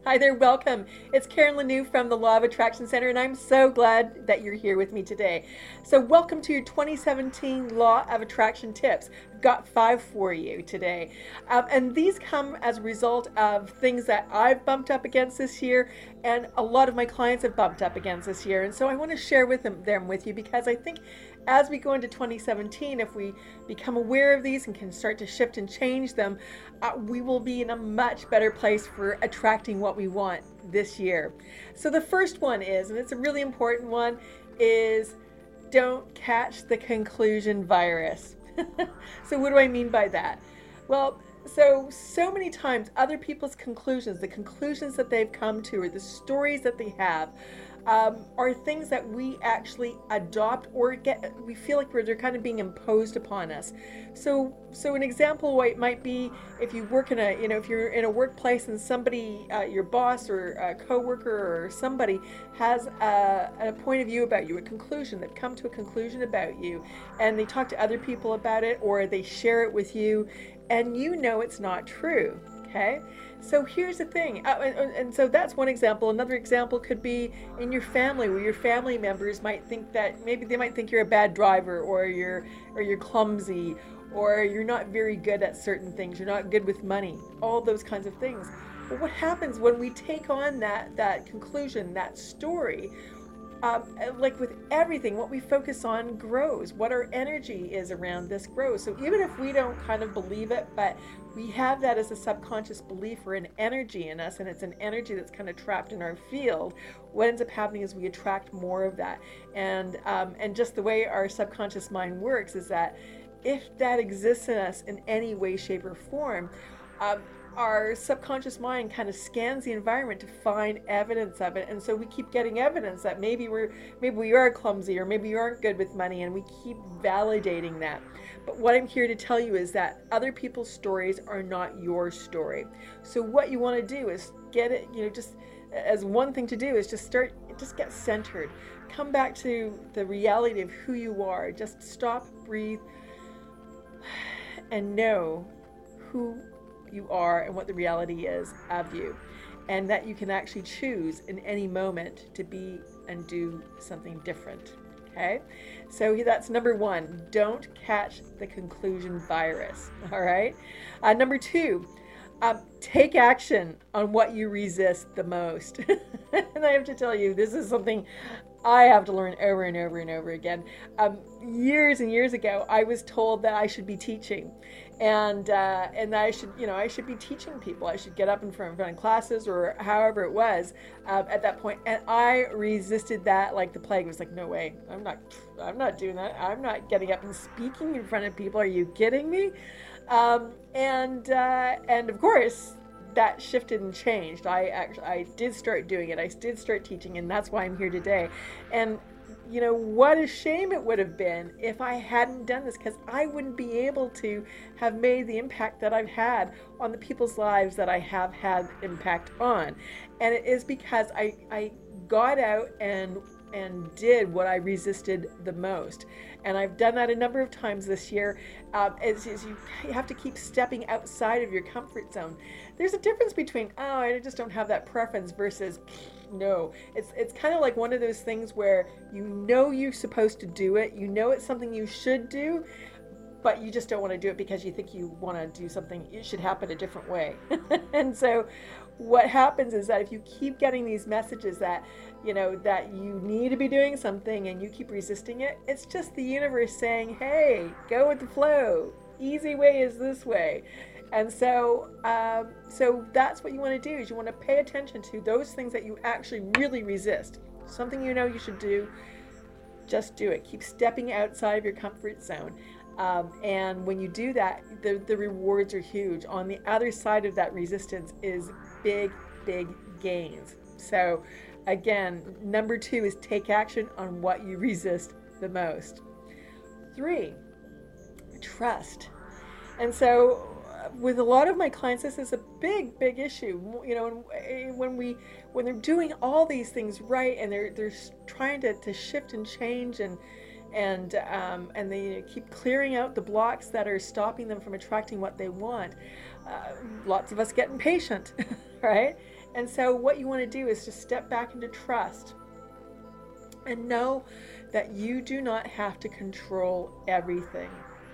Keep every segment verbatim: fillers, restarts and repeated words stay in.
Hi there, welcome. It's Karen Lanoux from the Law of Attraction Center, and I'm so glad that you're here with me today. So, welcome to your twenty seventeen Law of Attraction tips. I've got five for you today. Um, and these come as a result of things that I've bumped up against this year, and a lot of my clients have bumped up against this year. And so, I want to share with them, them with you because I think as we go into twenty seventeen, if we become aware of these and can start to shift and change them, uh, we will be in a much better place for attracting what we want this year. So the first one is, and it's a really important one, is don't catch the conclusion virus. So what do I mean by that? Well, so so many times other people's conclusions, the conclusions that they've come to, or the stories that they have, um, are things that we actually adopt or get. We feel like we're, they're kind of being imposed upon us. So, so an example it might be if you work in a, you know, if you're in a workplace and somebody, uh, your boss or a coworker or somebody has a, a point of view about you, a conclusion. They've come to a conclusion about you, and they talk to other people about it, or they share it with you, and you know it's not true. Okay. So here's the thing, uh, and, and so that's one example. Another example could be in your family, where your family members might think that maybe they might think you're a bad driver, or you're or you're clumsy, or you're not very good at certain things. You're not good with money. All those kinds of things. But what happens when we take on that that conclusion, that story? Um, like with everything, what we focus on grows. What our energy is around this grows. So even if we don't kind of believe it, but we have that as a subconscious belief or an energy in us, and it's an energy that's kind of trapped in our field, what ends up happening is we attract more of that. And um, and just the way our subconscious mind works is that if that exists in us in any way, shape, or form, um, our subconscious mind kind of scans the environment to find evidence of it, and so we keep getting evidence that maybe we're maybe we are clumsy, or maybe you aren't good with money, and we keep validating that. But what I'm here to tell you is that other people's stories are not your story. So what you want to do is get it, you know, just as one thing to do is just start, just get centered, come back to the reality of who you are. Just stop, breathe, and know who you are and what the reality is of you, and that you can actually choose in any moment to be and do something different. Okay, so that's number one. Don't catch the conclusion virus. All right. Uh, number two, um, take action on what you resist the most. And I have to tell you, this is something I have to learn over and over and over again. Um, years and years ago, I was told that I should be teaching, and uh, and that I should, you know, I should be teaching people. I should get up in front, in front of classes, or however it was um, at that point. And I resisted that like the plague. It was like, no way, I'm not, I'm not doing that. I'm not getting up and speaking in front of people. Are you kidding me? Um, and uh, and of course, that shifted and changed. I actually I did start doing it. I did start teaching, and that's why I'm here today. And you know, what a shame it would have been if I hadn't done this, because I wouldn't be able to have made the impact that I've had on the people's lives that I have had impact on. And it is because I I got out and and did what I resisted the most. And I've done that a number of times this year. Um, as, as you have to keep stepping outside of your comfort zone. There's a difference between, oh, I just don't have that preference, versus, no. It's it's kind of like one of those things where you know you're supposed to do it, you know it's something you should do, but you just don't want to do it because you think you want to do something, it should happen a different way. And so what happens is that if you keep getting these messages that, you know, that you need to be doing something and you keep resisting it, it's just the universe saying, hey, go with the flow. Easy way is this way. And so um, so that's what you want to do, is you want to pay attention to those things that you actually really resist. Something you know you should do, just do it. Keep stepping outside of your comfort zone. Um, and when you do that, the, the rewards are huge. On the other side of that resistance is big, big gains. So again, number two is take action on what you resist the most. Three, trust. And so with a lot of my clients, this is a big, big issue. You know, when we, when they're doing all these things right, and they're they're trying to, to shift and change, and and um, and they keep clearing out the blocks that are stopping them from attracting what they want. Uh, lots of us get impatient, right? And so what you want to do is just step back into trust and know that you do not have to control everything.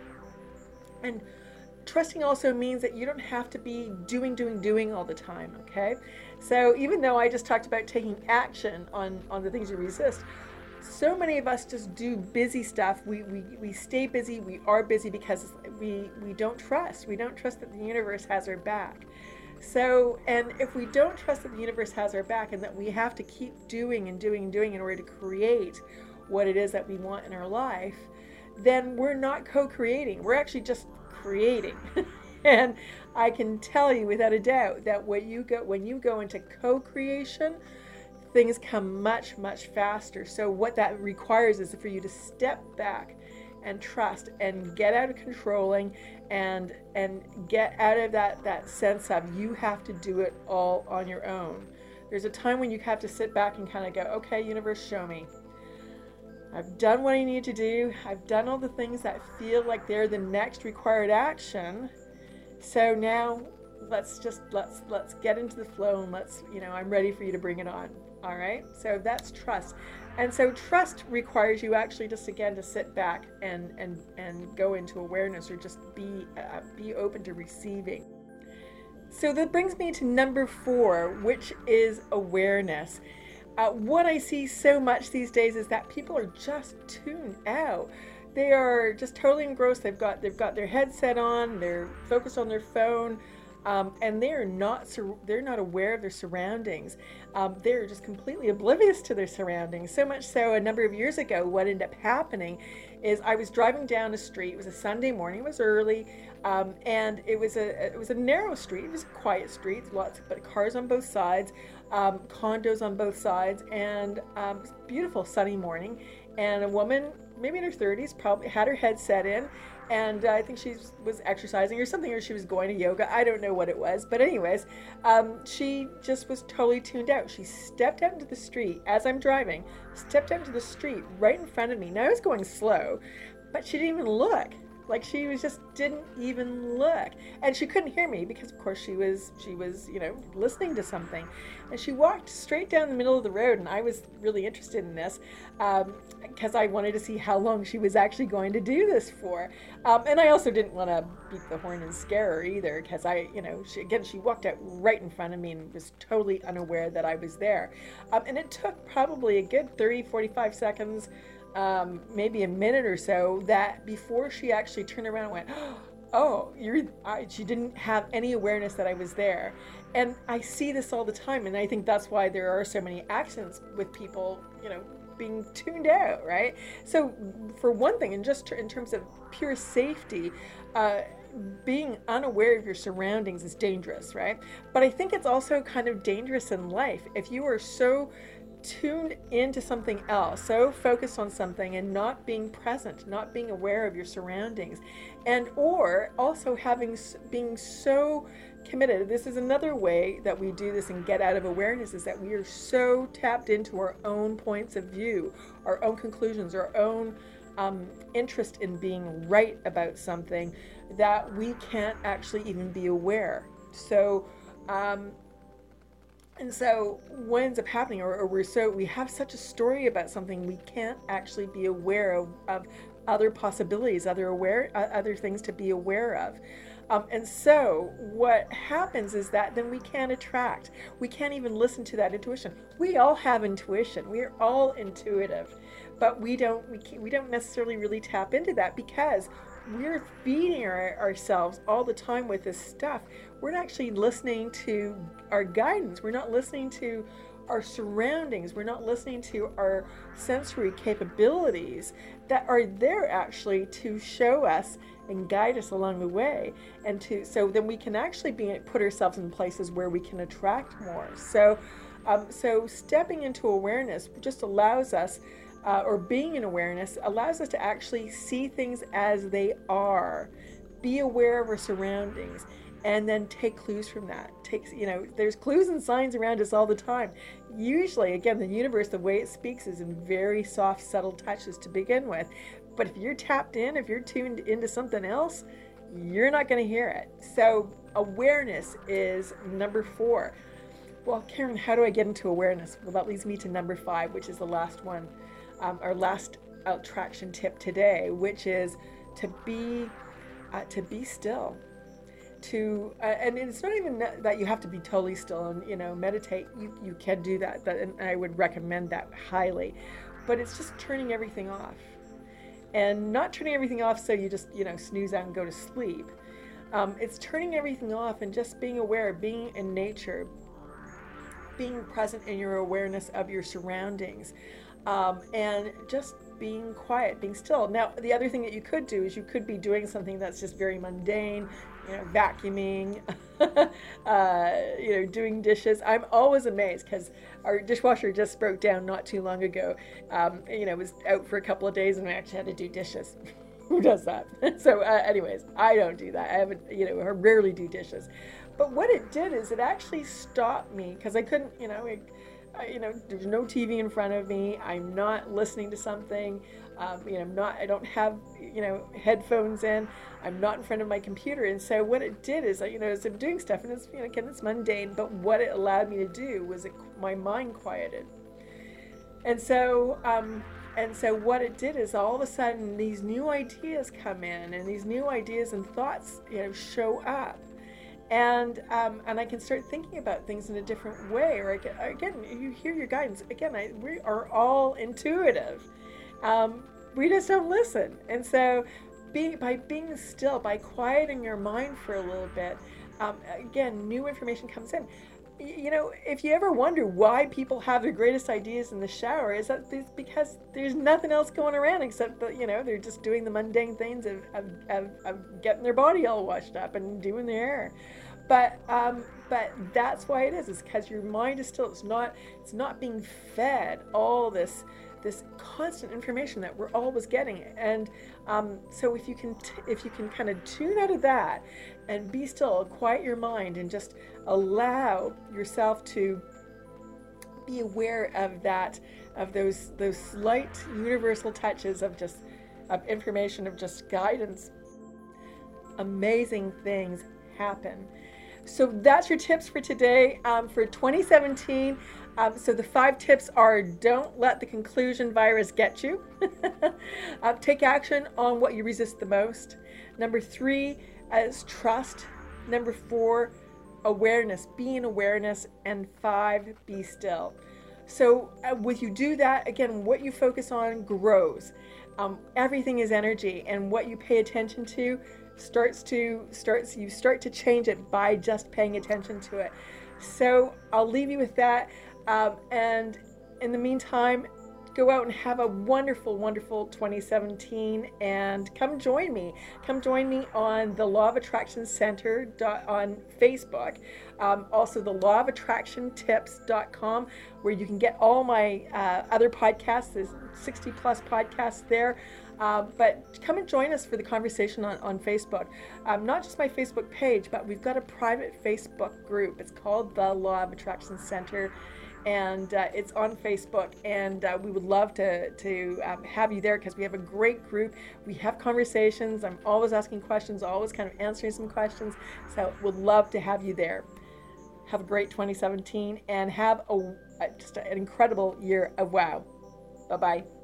And trusting also means that you don't have to be doing, doing, doing all the time, okay? So even though I just talked about taking action on, on the things you resist, so many of us just do busy stuff. We, we, we stay busy, we are busy because we, we don't trust. We don't trust that the universe has our back. So, and if we don't trust that the universe has our back and that we have to keep doing and doing and doing in order to create what it is that we want in our life, then we're not co-creating. We're actually just creating. And I can tell you without a doubt that when you go, when you go into co-creation, things come much, much faster. So what that requires is for you to step back and trust and get out of controlling and and get out of that, that sense of you have to do it all on your own. There's a time when you have to sit back and kind of go, okay, universe, show me. I've done what I need to do. I've done all the things that feel like they're the next required action. So now let's just, let's, let's get into the flow and let's, you know, I'm ready for you to bring it on. All right. So that's trust. And so trust requires you actually just again to sit back and, and, and go into awareness or just be, uh, be open to receiving. So that brings me to number four, which is awareness. Uh, what I see so much these days is that people are just tuned out. They are just totally engrossed. They've got they've got their headset on. They're focused on their phone, um, and they're not they're not aware of their surroundings. Um, they're just completely oblivious to their surroundings. So much so, a number of years ago, what ended up happening is I was driving down a street. It was a Sunday morning. It was early, um, and it was a it was a narrow street. It was a quiet street. Lots of cars on both sides, um, condos on both sides, and um, it was a beautiful sunny morning. And a woman, maybe in her thirties, probably had her headset in, and uh, I think she was exercising or something, or she was going to yoga. I don't know what it was, but anyways, um, she just was totally tuned out. She stepped out into the street as I'm driving, stepped out into the street right in front of me. Now I was going slow, but she didn't even look. Like she was just didn't even look, and she couldn't hear me because, of course, she was she was you know listening to something, and she walked straight down the middle of the road. And I was really interested in this because um, I wanted to see how long she was actually going to do this for, um, and I also didn't want to beat the horn and scare her either because I you know she, again she walked out right in front of me and was totally unaware that I was there, um, and it took probably a good thirty, forty-five seconds. Um, maybe a minute or so that before she actually turned around and went, oh, you're, I, she didn't have any awareness that I was there. And I see this all the time. And I think that's why there are so many accidents with people, you know, being tuned out, right? So for one thing, and just in terms of pure safety, uh, being unaware of your surroundings is dangerous, right? But I think it's also kind of dangerous in life. If you are so tuned into something else, so focused on something and not being present, not being aware of your surroundings, and or also having being so committed. This is another way that we do this and get out of awareness, is that we are so tapped into our own points of view, our own conclusions, our own um, interest in being right about something, that we can't actually even be aware. So um, And so what ends up happening, or, or we're so, we have such a story about something, we can't actually be aware of, of other possibilities, other aware, uh, other things to be aware of. Um, and so what happens is that then we can't attract, we can't even listen to that intuition. We all have intuition. We are all intuitive, but we don't, we, can't, we don't necessarily really tap into that because we're feeding our, ourselves all the time with this stuff. We're not actually listening to our guidance. We're not listening to our surroundings. We're not listening to our sensory capabilities that are there actually to show us and guide us along the way. And to so then we can actually be put ourselves in places where we can attract more. So, um, so stepping into awareness just allows us. Uh, or being in awareness allows us to actually see things as they are, be aware of our surroundings, and then take clues from that. Takes, you know, there's clues and signs around us all the time. Usually, again, the universe, the way it speaks is in very soft, subtle touches to begin with. But if you're tapped in, if you're tuned into something else, you're not going to hear it. So awareness is number four. Well, Karen, how do I get into awareness? Well, that leads me to number five, which is the last one, um, our last attraction tip today, which is to be uh, to be still. To uh, and it's not even that you have to be totally still and you know meditate. You you can do that, that and I would recommend that highly. But it's just turning everything off, and not turning everything off so you just you know snooze out and go to sleep. Um, it's turning everything off and just being aware, being in nature, being present in your awareness of your surroundings, um, and just being quiet, being still. Now, the other thing that you could do is you could be doing something that's just very mundane, you know, vacuuming, uh, you know, doing dishes. I'm always amazed because our dishwasher just broke down not too long ago. Um, you know, it was out for a couple of days and we actually had to do dishes. Who does that? So uh, anyways, I don't do that. I haven't, you know, I rarely do dishes. But what it did is it actually stopped me because I couldn't, you know, it, I, you know, there's no T V in front of me. I'm not listening to something. Um, you know, I'm not, I don't have, you know, headphones in. I'm not in front of my computer. And so what it did is, you know, as I'm doing stuff, and it's, you know, again, it's mundane, but what it allowed me to do was it, my mind quieted. And so, um, and so what it did is all of a sudden these new ideas come in and these new ideas and thoughts, you know, show up. And um, and I can start thinking about things in a different way. Or again, again you hear your guidance. Again, I, we are all intuitive. Um, we just don't listen. And so being, by being still, by quieting your mind for a little bit, um, again, new information comes in. You know, if you ever wonder why people have their greatest ideas in the shower, is that it's because there's nothing else going around except that, you know, they're just doing the mundane things of, of, of, of getting their body all washed up and doing their hair. But um, but that's why it is. It's because your mind is still. It's not. It's not being fed all this this constant information that we're always getting. And um, so if you can t if you can kind of tune out of that and be still, quiet your mind, and just allow yourself to be aware of that, of those those slight universal touches of just of information, of just guidance, amazing things happen. So that's your tips for today, um, for twenty seventeen. Um, so the five tips are: don't let the conclusion virus get you. uh, take action on what you resist the most. Number three is trust. Number four, awareness, be in awareness. And five, be still. So uh, with you do that, again, what you focus on grows. Um, everything is energy, and what you pay attention to starts to starts you start to change it by just paying attention to it. So I'll leave you with that, um, and in the meantime, go out and have a wonderful wonderful twenty seventeen, and come join me come join me on the Law of Attraction Center on Facebook, um, also the law of attraction tips dot com, where you can get all my uh, other podcasts. There's sixty plus podcasts there. Um, but come and join us for the conversation on, on Facebook. Um, not just my Facebook page, but we've got a private Facebook group. It's called the Law of Attraction Center, and uh, it's on Facebook. And uh, we would love to, to um, have you there, because we have a great group. We have conversations. I'm always asking questions, always kind of answering some questions. So we'd love to have you there. Have a great twenty seventeen, and have a, just an incredible year of wow. Bye-bye.